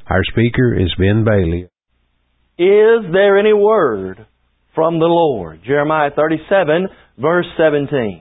Our speaker is Ben Bailey. Is there any word from the Lord? Jeremiah 37, verse 17.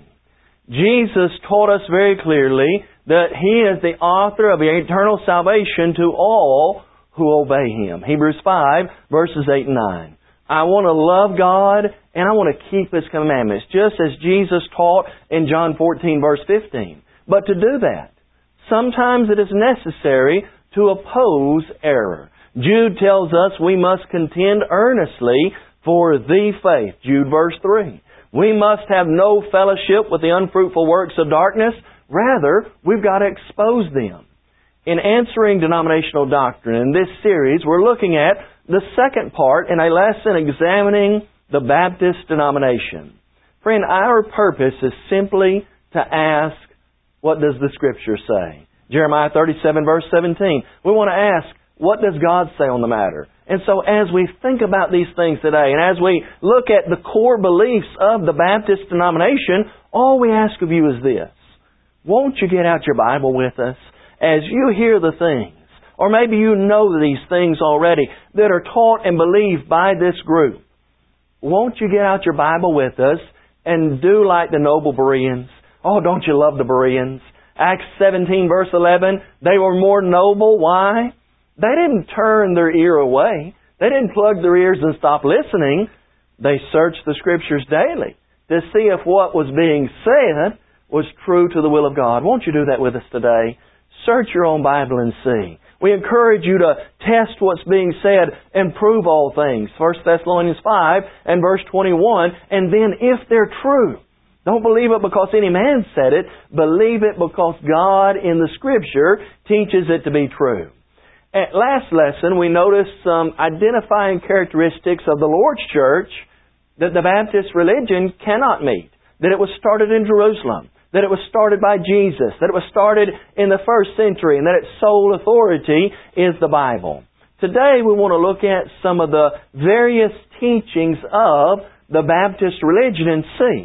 Jesus taught us very clearly that He is the author of eternal salvation to all who obey Him. Hebrews 5, verses 8 and 9. I want to love God and I want to keep His commandments, just as Jesus taught in John 14, verse 15. But to do that, sometimes it is necessary to oppose error. Jude tells us we must contend earnestly for the faith. Jude verse 3. We must have no fellowship with the unfruitful works of darkness. Rather, we've got to expose them. In answering denominational doctrine in this series, we're looking at the second part in a lesson examining the Baptist denomination. Friend, our purpose is simply to ask, what does the Scripture say? Jeremiah 37, verse 17. We want to ask, what does God say on the matter? And so as we think about these things today, and as we look at the core beliefs of the Baptist denomination, all we ask of you is this. Won't you get out your Bible with us as you hear the things, or maybe you know these things already, that are taught and believed by this group? Won't you get out your Bible with us and do like the noble Bereans? Oh, don't you love the Bereans? Acts 17, verse 11, they were more noble. Why? They didn't turn their ear away. They didn't plug their ears and stop listening. They searched the Scriptures daily to see if what was being said was true to the will of God. Won't you do that with us today? Search your own Bible and see. We encourage you to test what's being said and prove all things. 1 Thessalonians 5 and verse 21. And then if they're true, don't believe it because any man said it. Believe it because God in the Scripture teaches it to be true. At last lesson, we noticed some identifying characteristics of the Lord's Church that the Baptist religion cannot meet. That it was started in Jerusalem. That it was started by Jesus. That it was started in the first century. And that its sole authority is the Bible. Today we want to look at some of the various teachings of the Baptist religion and see,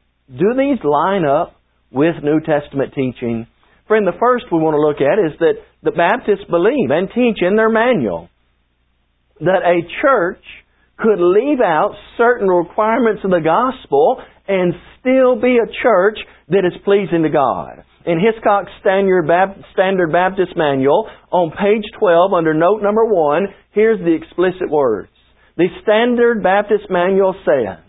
do these line up with New Testament teaching? Friend, the first we want to look at is that the Baptists believe and teach in their manual that a church could leave out certain requirements of the gospel and still be a church that is pleasing to God. In Hiscock's Standard Baptist Manual, on page 12, under note number 1, here's the explicit words. The Standard Baptist Manual says,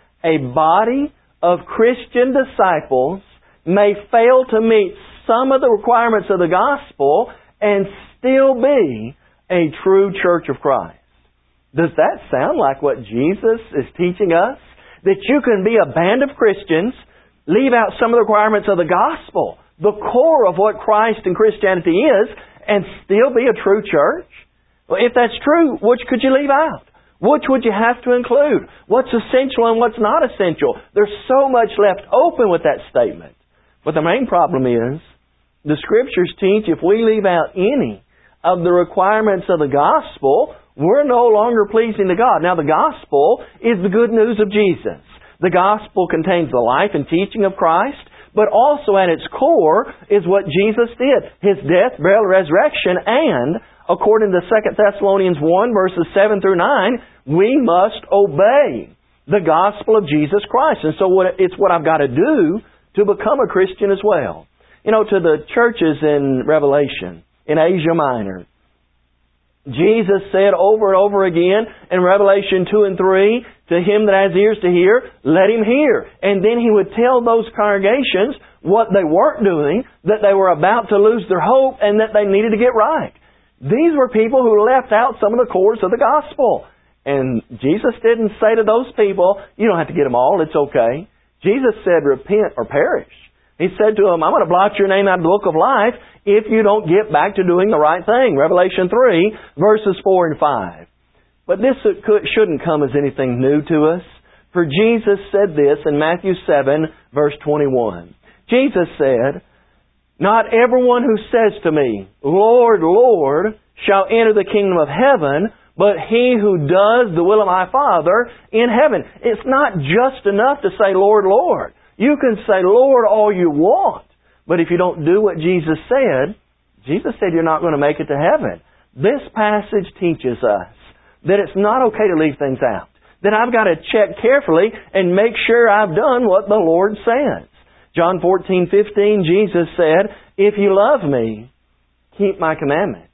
a body of Christian disciples may fail to meet some of the requirements of the gospel and still be a true church of Christ. Does that sound like what Jesus is teaching us? That you can be a band of Christians, leave out some of the requirements of the gospel, the core of what Christ and Christianity is, and still be a true church? Well, if that's true, which could you leave out? Which would you have to include? What's essential and what's not essential? There's so much left open with that statement. But the main problem is, the Scriptures teach if we leave out any of the requirements of the gospel, we're no longer pleasing to God. Now, the gospel is the good news of Jesus. The gospel contains the life and teaching of Christ, but also at its core is what Jesus did. His death, burial, resurrection, and according to 2 Thessalonians 1, verses 7 through 9, we must obey the gospel of Jesus Christ. And so it's what I've got to do to become a Christian as well. You know, to the churches in Revelation, in Asia Minor, Jesus said over and over again in Revelation 2 and 3, to him that has ears to hear, let him hear. And then He would tell those congregations what they weren't doing, that they were about to lose their hope, and that they needed to get right. These were people who left out some of the cores of the gospel. And Jesus didn't say to those people, you don't have to get them all, it's okay. Jesus said, repent or perish. He said to them, I'm going to blot your name out of the book of life if you don't get back to doing the right thing. Revelation 3, verses 4 and 5. But this shouldn't come as anything new to us. For Jesus said this in Matthew 7, verse 21. Jesus said, not everyone who says to me, Lord, Lord, shall enter the kingdom of heaven, but he who does the will of my Father in heaven. It's not just enough to say, Lord, Lord. You can say, Lord, all you want. But if you don't do what Jesus said you're not going to make it to heaven. This passage teaches us that it's not okay to leave things out. That I've got to check carefully and make sure I've done what the Lord says. John 14:15, Jesus said, "If you love me, keep my commandments."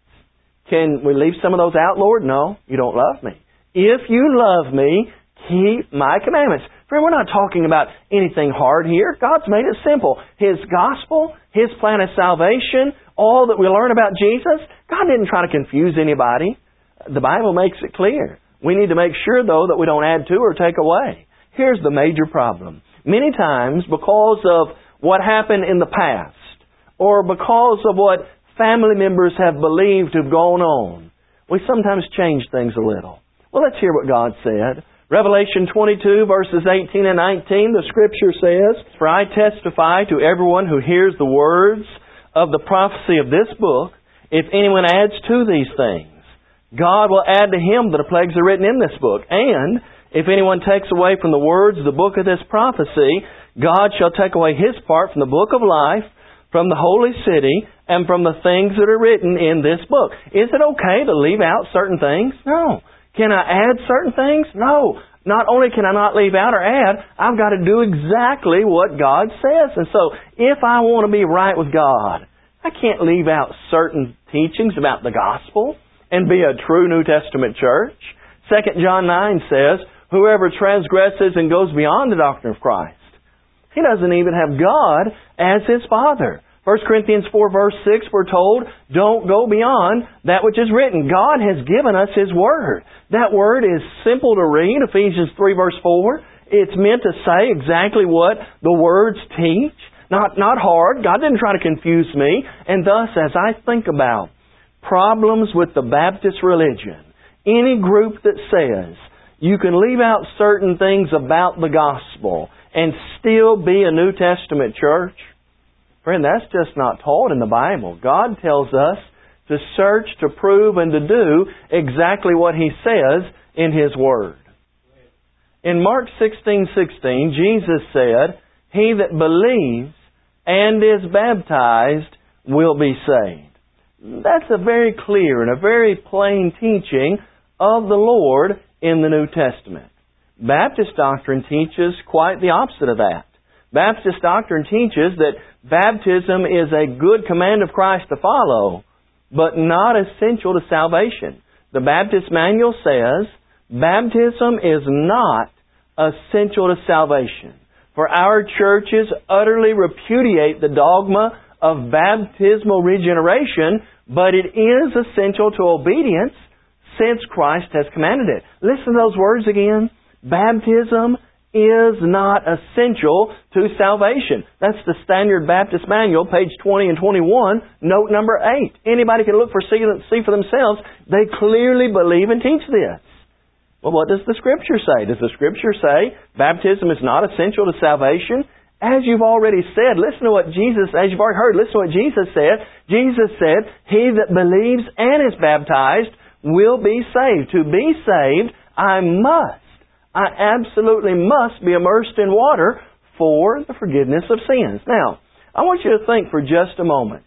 Can we leave some of those out, Lord? No, you don't love me. If you love me, keep my commandments. Friend, we're not talking about anything hard here. God's made it simple. His gospel, His plan of salvation, all that we learn about Jesus, God didn't try to confuse anybody. The Bible makes it clear. We need to make sure, though, that we don't add to or take away. Here's the major problem. Many times, because of what happened in the past, or because of what family members have believed to have gone on, we sometimes change things a little. Well, let's hear what God said. Revelation 22, verses 18 and 19, the Scripture says, "For I testify to everyone who hears the words of the prophecy of this book, if anyone adds to these things, God will add to him the plagues are written in this book. And if anyone takes away from the words of the book of this prophecy, God shall take away his part from the book of life, from the holy city, and from the things that are written in this book." Is it okay to leave out certain things? No. Can I add certain things? No. Not only can I not leave out or add, I've got to do exactly what God says. And so, if I want to be right with God, I can't leave out certain teachings about the gospel and be a true New Testament church. 2 John 9 says, "Whoever transgresses and goes beyond the doctrine of Christ, he doesn't even have God as his Father." 1 Corinthians 4 verse 6, we're told, don't go beyond that which is written. God has given us His Word. That Word is simple to read, Ephesians 3 verse 4. It's meant to say exactly what the words teach. Not hard. God didn't try to confuse me. And thus, as I think about problems with the Baptist religion, any group that says you can leave out certain things about the gospel and still be a New Testament church, friend, that's just not taught in the Bible. God tells us to search, to prove, and to do exactly what He says in His Word. In Mark 16:16, Jesus said, "He that believes and is baptized will be saved." That's a very clear and a very plain teaching of the Lord in the New Testament. Baptist doctrine teaches quite the opposite of that. Baptist doctrine teaches that baptism is a good command of Christ to follow, but not essential to salvation. The Baptist Manual says, baptism is not essential to salvation. For our churches utterly repudiate the dogma of baptismal regeneration, but it is essential to obedience since Christ has commanded it. Listen to those words again. Baptism is not essential to salvation. That's the Standard Baptist Manual, page 20 and 21, note number 8. Anybody can look see for themselves. They clearly believe and teach this. Well, what does the Scripture say? Does the Scripture say baptism is not essential to salvation? As you've already said, listen to what Jesus, as you've already heard, listen to what Jesus said. Jesus said, "He that believes and is baptized will be saved." To be saved, I absolutely must be immersed in water for the forgiveness of sins. Now, I want you to think for just a moment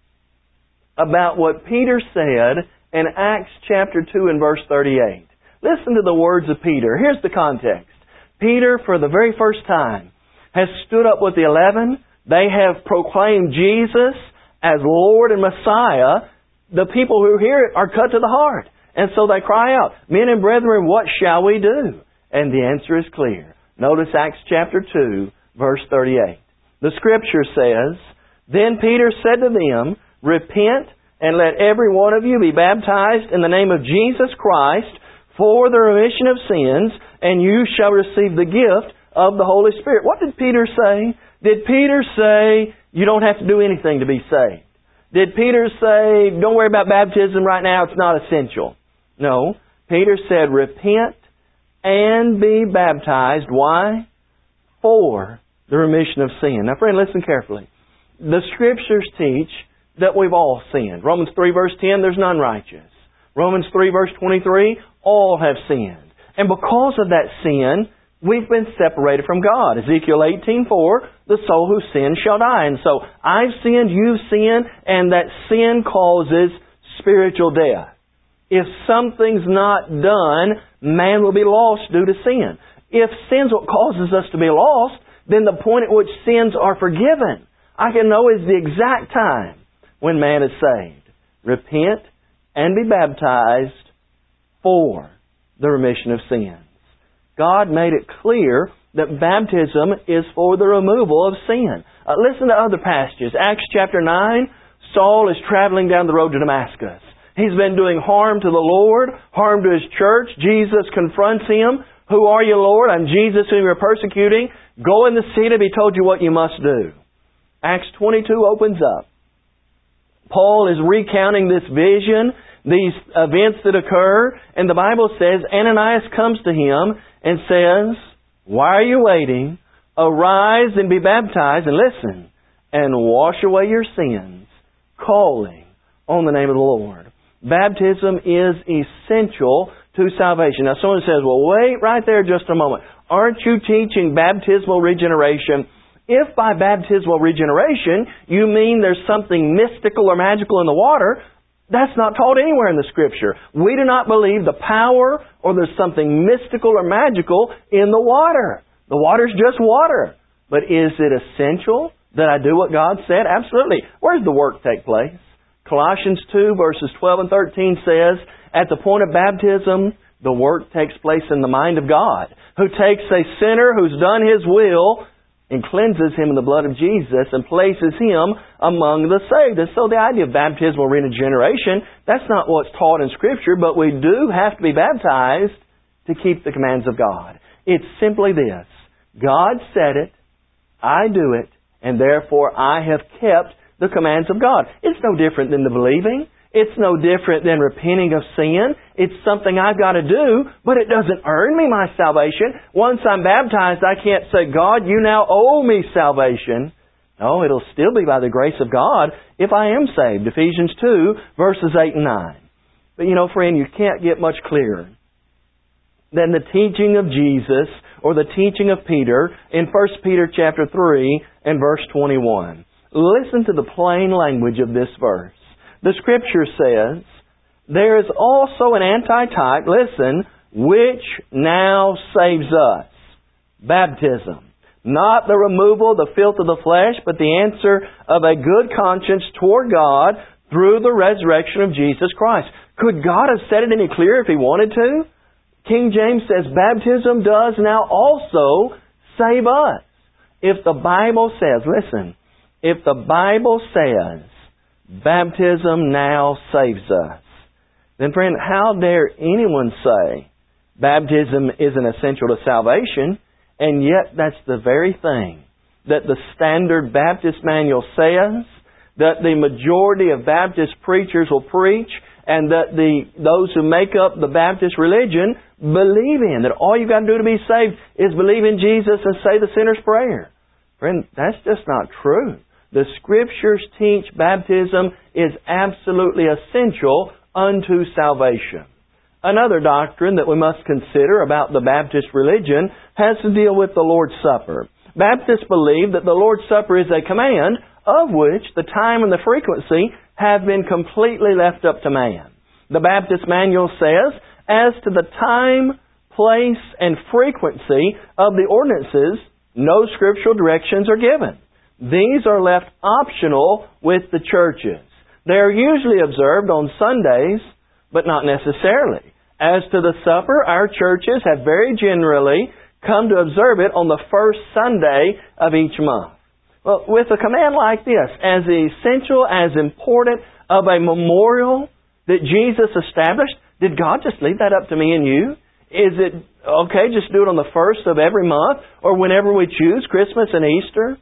about what Peter said in Acts chapter 2 and verse 38. Listen to the words of Peter. Here's the context. Peter, for the very first time, has stood up with the 11. They have proclaimed Jesus as Lord and Messiah. The people who hear it are cut to the heart. And so they cry out, "Men and brethren, what shall we do?" And the answer is clear. Notice Acts chapter 2, verse 38. The Scripture says, "Then Peter said to them, Repent, and let every one of you be baptized in the name of Jesus Christ for the remission of sins, and you shall receive the gift of the Holy Spirit." What did Peter say? Did Peter say, you don't have to do anything to be saved? Did Peter say, don't worry about baptism right now, it's not essential? No. Peter said, repent and be baptized. Why? For the remission of sin. Now, friend, listen carefully. The Scriptures teach that we've all sinned. Romans 3 verse 10, there's none righteous. Romans 3 verse 23, all have sinned. And because of that sin, we've been separated from God. Ezekiel 18:4, the soul who sins shall die. And so, I've sinned, you've sinned, and that sin causes spiritual death. If something's not done, man will be lost due to sin. If sin's what causes us to be lost, then the point at which sins are forgiven, I can know is the exact time when man is saved. Repent and be baptized for the remission of sins. God made it clear that baptism is for the removal of sin. Listen to other passages. Acts chapter 9, Saul is traveling down the road to Damascus. He's been doing harm to the Lord, harm to His church. Jesus confronts him. Who are you, Lord? I'm Jesus whom you're persecuting. Go in the city to be told you what you must do. Acts 22 opens up. Paul is recounting this vision, these events that occur, and the Bible says Ananias comes to him and says, why are you waiting? Arise and be baptized, and listen, and wash away your sins, calling on the name of the Lord. Baptism is essential to salvation. Now someone says, well, wait right there just a moment. Aren't you teaching baptismal regeneration? If by baptismal regeneration you mean there's something mystical or magical in the water, that's not taught anywhere in the Scripture. We do not believe the power or there's something mystical or magical in the water. The water's just water. But is it essential that I do what God said? Absolutely. Where does the work take place? Colossians 2 verses 12 and 13 says, at the point of baptism, the work takes place in the mind of God, who takes a sinner who's done His will and cleanses him in the blood of Jesus and places him among the saved. And so the idea of baptismal regeneration, that's not what's taught in Scripture, but we do have to be baptized to keep the commands of God. It's simply this. God said it, I do it, and therefore I have kept the commands of God. It's no different than the believing. It's no different than repenting of sin. It's something I've got to do, but it doesn't earn me my salvation. Once I'm baptized, I can't say, God, you now owe me salvation. No, it'll still be by the grace of God if I am saved. Ephesians 2, verses 8 and 9. But you know, friend, you can't get much clearer than the teaching of Jesus or the teaching of Peter in 1 Peter chapter 3 and verse 21. Listen to the plain language of this verse. The Scripture says, there is also an antitype, listen, which now saves us. Baptism. Not the removal of the filth of the flesh, but the answer of a good conscience toward God through the resurrection of Jesus Christ. Could God have said it any clearer if He wanted to? King James says, baptism does now also save us. If the Bible says, listen, if the Bible says, baptism now saves us, then friend, how dare anyone say baptism isn't essential to salvation, and yet that's the very thing that the Standard Baptist Manual says, that the majority of Baptist preachers will preach, and that those who make up the Baptist religion believe in, that all you've got to do to be saved is believe in Jesus and say the sinner's prayer. Friend, that's just not true. The Scriptures teach baptism is absolutely essential unto salvation. Another doctrine that we must consider about the Baptist religion has to deal with the Lord's Supper. Baptists believe that the Lord's Supper is a command of which the time and the frequency have been completely left up to man. The Baptist Manual says, as to the time, place, and frequency of the ordinances, no scriptural directions are given. These are left optional with the churches. They are usually observed on Sundays, but not necessarily. As to the supper, our churches have very generally come to observe it on the first Sunday of each month. Well, with a command like this, as essential, as important of a memorial that Jesus established, did God just leave that up to me and you? Is it okay, just do it on the first of every month, or whenever we choose, Christmas and Easter?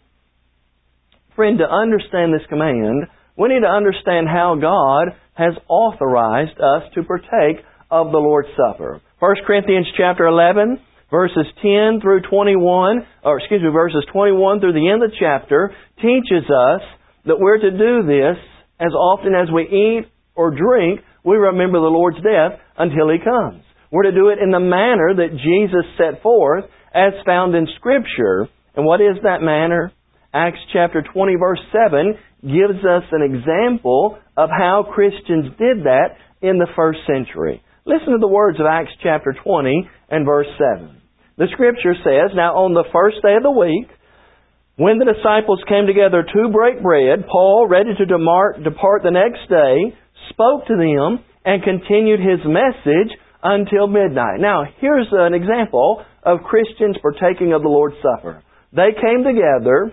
Friend, to understand this command, we need to understand how God has authorized us to partake of the Lord's Supper. 1 Corinthians chapter 11, verses 10 through 21, verses 21 through the end of the chapter, teaches us that we're to do this as often as we eat or drink, we remember the Lord's death until He comes. We're to do it in the manner that Jesus set forth as found in Scripture. And what is that manner? Acts chapter 20 verse 7 gives us an example of how Christians did that in the first century. Listen to the words of Acts chapter 20 and verse 7. The Scripture says, "Now on the first day of the week, when the disciples came together to break bread, Paul, ready to depart the next day, spoke to them and continued his message until midnight." Now, here's an example of Christians partaking of the Lord's Supper. They came together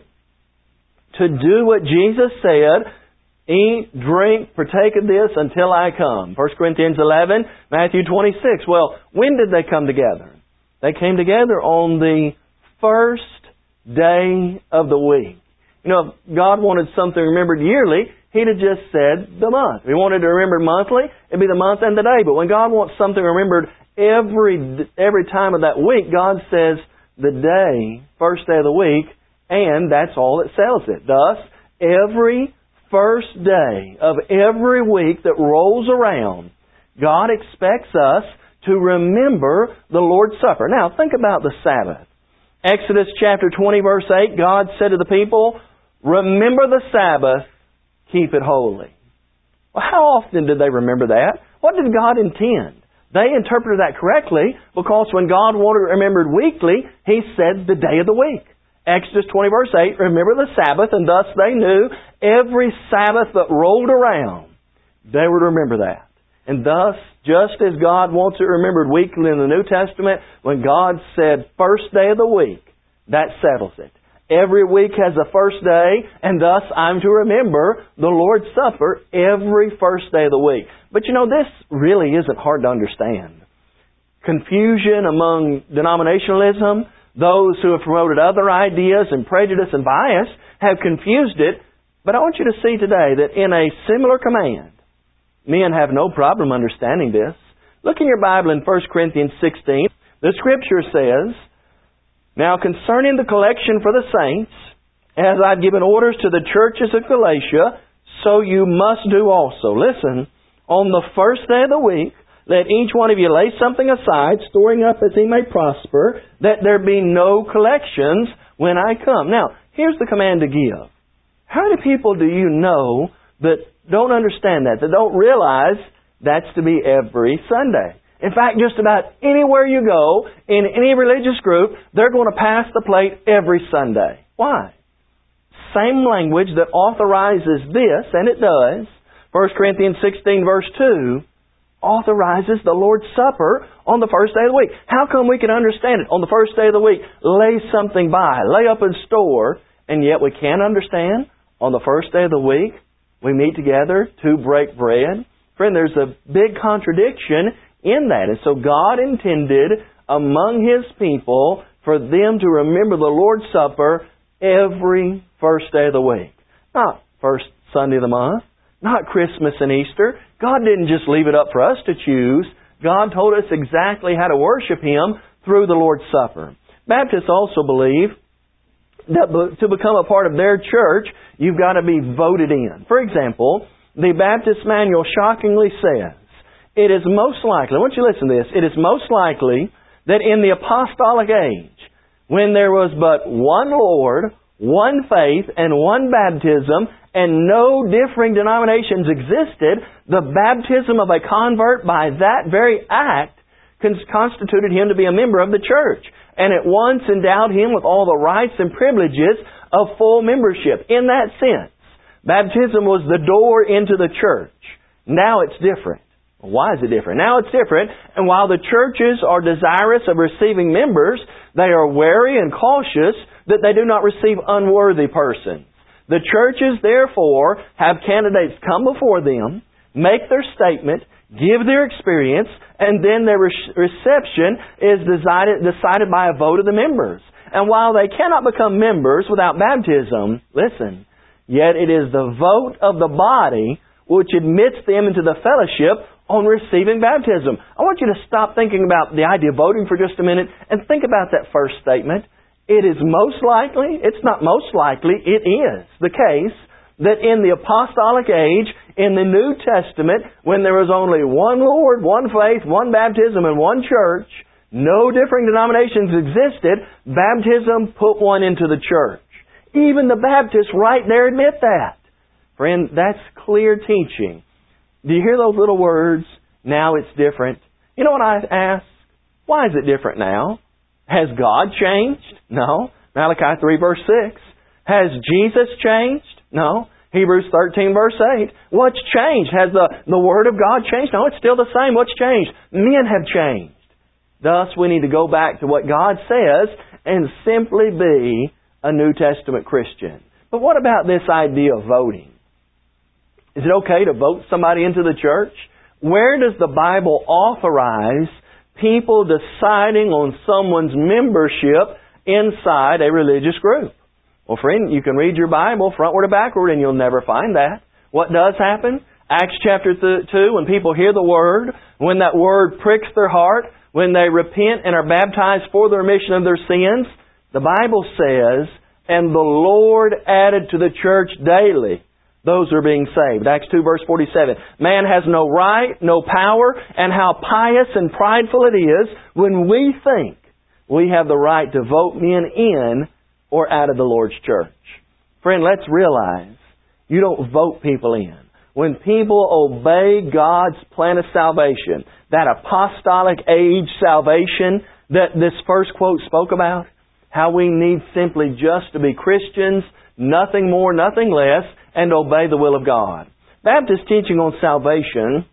to do what Jesus said, "Eat, drink, partake of this until I come." 1 Corinthians 11, Matthew 26. Well, when did they come together? They came together on the first day of the week. You know, if God wanted something remembered yearly, He'd have just said the month. If He wanted to remember monthly, it'd be the month and the day. But when God wants something remembered every time of that week, God says the day, first day of the week, and that's all that settles it. Thus, every first day of every week that rolls around, God expects us to remember the Lord's Supper. Now, think about the Sabbath. Exodus chapter 20, verse 8, God said to the people, "Remember the Sabbath, keep it holy." Well, how often did they remember that? What did God intend? They interpreted that correctly because when God wanted it remembered weekly, He said the day of the week. Exodus 20, verse 8, "Remember the Sabbath," and thus they knew every Sabbath that rolled around, they were to remember that. And thus, just as God wants it remembered weekly in the New Testament, when God said first day of the week, that settles it. Every week has a first day, and thus I'm to remember the Lord's Supper every first day of the week. But you know, this really isn't hard to understand. Confusion among denominationalism, those who have promoted other ideas and prejudice and bias have confused it. But I want you to see today that in a similar command, men have no problem understanding this. Look in your Bible in 1 Corinthians 16. The Scripture says, "Now concerning the collection for the saints, as I've given orders to the churches of Galatia, so you must do also." Listen, "On the first day of the week, let each one of you lay something aside, storing up as he may prosper, that there be no collections when I come." Now, here's the command to give. How many people do you know that don't understand that don't realize that's to be every Sunday? In fact, just about anywhere you go, in any religious group, they're going to pass the plate every Sunday. Why? Same language that authorizes this, and it does. 1 Corinthians 16, verse 2, authorizes the Lord's Supper on the first day of the week. How come we can understand it? On the first day of the week, lay something by, lay up in store, and yet we can't understand on the first day of the week, we meet together to break bread? Friend, there's a big contradiction in that. And so God intended among His people for them to remember the Lord's Supper every first day of the week. Not first Sunday of the month, not Christmas and Easter. God didn't just leave it up for us to choose. God told us exactly how to worship Him through the Lord's Supper. Baptists also believe that to become a part of their church, you've got to be voted in. For example, the Baptist Manual shockingly says, it is most likely, I want you to listen to this, it is most likely that in the apostolic age, when there was but one Lord, one faith, and one baptism, and no differing denominations existed, the baptism of a convert by that very act constituted him to be a member of the church, and at once endowed him with all the rights and privileges of full membership. In that sense, baptism was the door into the church. Now it's different. Why is it different? Now it's different, and while the churches are desirous of receiving members, they are wary and cautious that they do not receive unworthy persons. The churches, therefore, have candidates come before them, make their statement, give their experience, and then their reception is decided by a vote of the members. And while they cannot become members without baptism, listen, yet it is the vote of the body which admits them into the fellowship on receiving baptism. I want you to stop thinking about the idea of voting for just a minute and think about that first statement. It is most likely, it's not most likely, it is the case that in the apostolic age, in the New Testament, when there was only one Lord, one faith, one baptism, and one church, no differing denominations existed, baptism put one into the church. Even the Baptists right there admit that. Friend, that's clear teaching. Do you hear those little words? Now it's different. You know what I ask? Why is it different now? Has God changed? No. Malachi 3 verse 6. Has Jesus changed? No. Hebrews 13 verse 8. What's changed? Has the Word of God changed? No, it's still the same. What's changed? Men have changed. Thus, we need to go back to what God says and simply be a New Testament Christian. But what about this idea of voting? Is it okay to vote somebody into the church? Where does the Bible authorize people deciding on someone's membership inside a religious group? Well, friend, you can read your Bible frontward to backward and you'll never find that. What does happen? Acts chapter 2, when people hear the Word, when that Word pricks their heart, when they repent and are baptized for the remission of their sins, the Bible says, and the Lord added to the church daily those who are being saved. Acts 2 verse 47. Man has no right, no power, and how pious and prideful it is when we think we have the right to vote men in or out of the Lord's church. Friend, let's realize you don't vote people in. When people obey God's plan of salvation, that apostolic age salvation that this first quote spoke about, how we need simply just to be Christians, nothing more, nothing less, and obey the will of God. Baptist teaching on salvation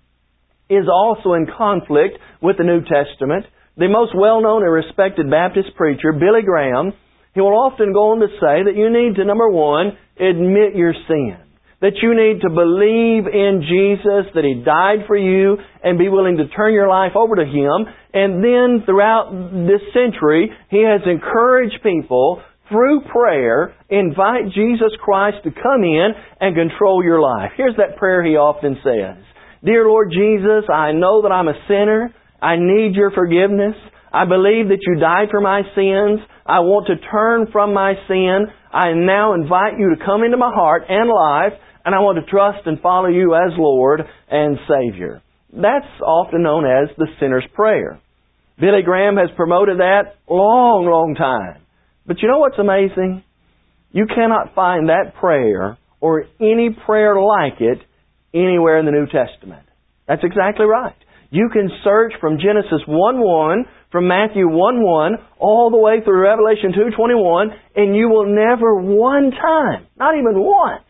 is also in conflict with the New Testament. The most well-known and respected Baptist preacher, Billy Graham, he will often go on to say that you need to, number one, admit your sin. That you need to believe in Jesus, that He died for you, and be willing to turn your life over to Him. And then throughout this century, he has encouraged people through prayer, invite Jesus Christ to come in and control your life. Here's that prayer he often says. Dear Lord Jesus, I know that I'm a sinner. I need your forgiveness. I believe that you died for my sins. I want to turn from my sin. I now invite you to come into my heart and life, and I want to trust and follow you as Lord and Savior. That's often known as the sinner's prayer. Billy Graham has promoted that long time. But you know what's amazing? You cannot find that prayer or any prayer like it anywhere in the New Testament. That's exactly right. You can search from Genesis 1:1, from Matthew 1:1, all the way through Revelation 2:21, and you will never one time, not even once,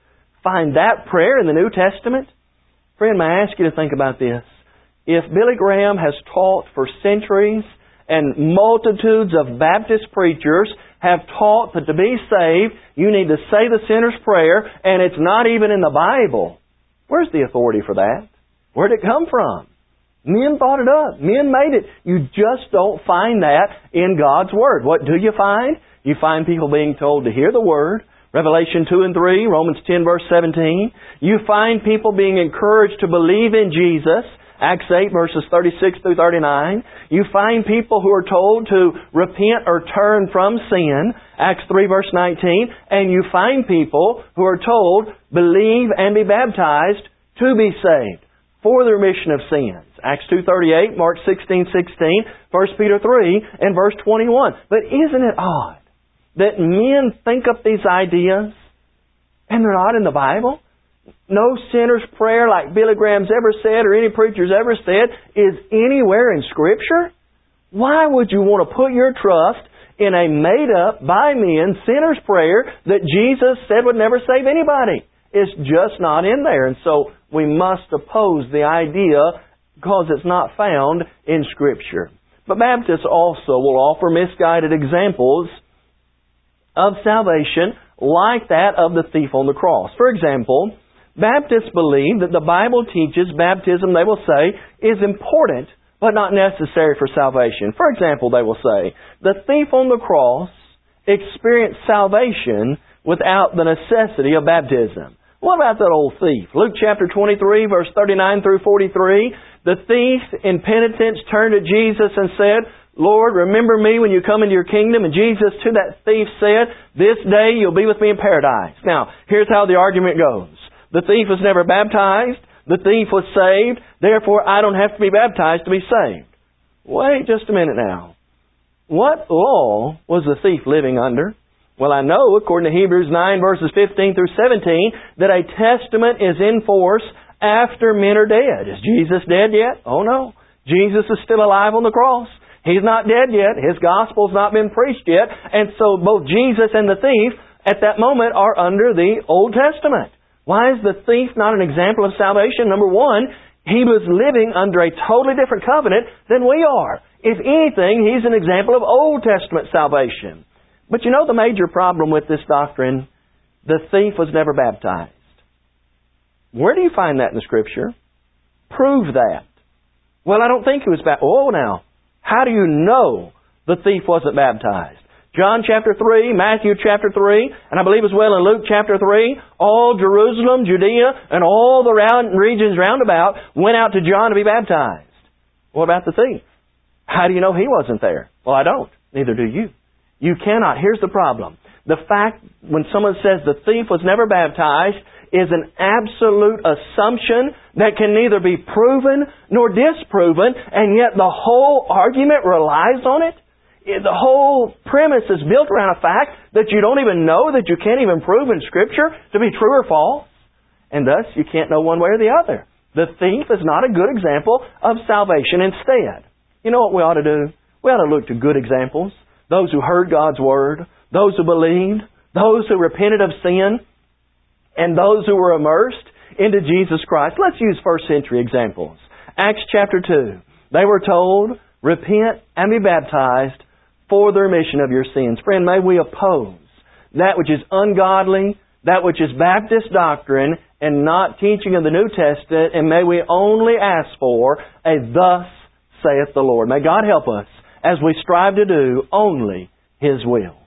find that prayer in the New Testament. Friend, may I ask you to think about this? If Billy Graham has taught for centuries, and multitudes of Baptist preachers have taught that to be saved, you need to say the sinner's prayer, and it's not even in the Bible. Where's the authority for that? Where did it come from? Men thought it up. Men made it. You just don't find that in God's Word. What do you find? You find people being told to hear the Word. Revelation 2 and 3, Romans 10 verse 17. You find people being encouraged to believe in Jesus. Acts 8 verses 36 through 39. You find people who are told to repent or turn from sin. Acts 3 verse 19. And you find people who are told, believe and be baptized to be saved for the remission of sins. Acts 2:38, Mark 16:16, 1 Peter 3, and verse 21. But isn't it odd that men think up these ideas and they're not in the Bible? No sinner's prayer like Billy Graham's ever said or any preacher's ever said is anywhere in Scripture. Why would you want to put your trust in a made-up, by men, sinner's prayer that Jesus said would never save anybody? It's just not in there. And so we must oppose the idea because it's not found in Scripture. But Baptists also will offer misguided examples of salvation like that of the thief on the cross. For example, Baptists believe that the Bible teaches baptism, they will say, is important but not necessary for salvation. For example, they will say, the thief on the cross experienced salvation without the necessity of baptism. What about that old thief? Luke chapter 23, verse 39 through 43. The thief in penitence turned to Jesus and said, Lord, remember me when you come into your kingdom. And Jesus to that thief said, this day you'll be with me in paradise. Now, here's how the argument goes. The thief was never baptized. The thief was saved. Therefore, I don't have to be baptized to be saved. Wait just a minute now. What law was the thief living under? Well, I know, according to Hebrews 9, verses 15 through 17, that a testament is in force after men are dead. Is Jesus dead yet? Oh no. Jesus is still alive on the cross. He's not dead yet. His gospel's not been preached yet. And so both Jesus and the thief at that moment are under the Old Testament. Why is the thief not an example of salvation? Number one, he was living under a totally different covenant than we are. If anything, he's an example of Old Testament salvation. But you know the major problem with this doctrine? The thief was never baptized. Where do you find that in the Scripture? Prove that. Well, I don't think he was baptized. Oh, now, how do you know the thief wasn't baptized? John chapter 3, Matthew chapter 3, and I believe as well in Luke chapter 3, all Jerusalem, Judea, and all the regions round about went out to John to be baptized. What about the thief? How do you know he wasn't there? Well, I don't. Neither do you. You cannot. Here's the problem. The fact when someone says the thief was never baptized is an absolute assumption that can neither be proven nor disproven, and yet the whole argument relies on it. The whole premise is built around a fact that you don't even know, that you can't even prove in Scripture to be true or false, and thus you can't know one way or the other. The thief is not a good example of salvation. Instead, you know what we ought to do? We ought to look to good examples. Those who heard God's Word, those who believed, those who repented of sin, and those who were immersed into Jesus Christ. Let's use first century examples. Acts chapter 2. They were told, repent and be baptized for the remission of your sins. Friend, may we oppose that which is ungodly, that which is Baptist doctrine, and not teaching of the New Testament, and may we only ask for a thus saith the Lord. May God help us as we strive to do only His will.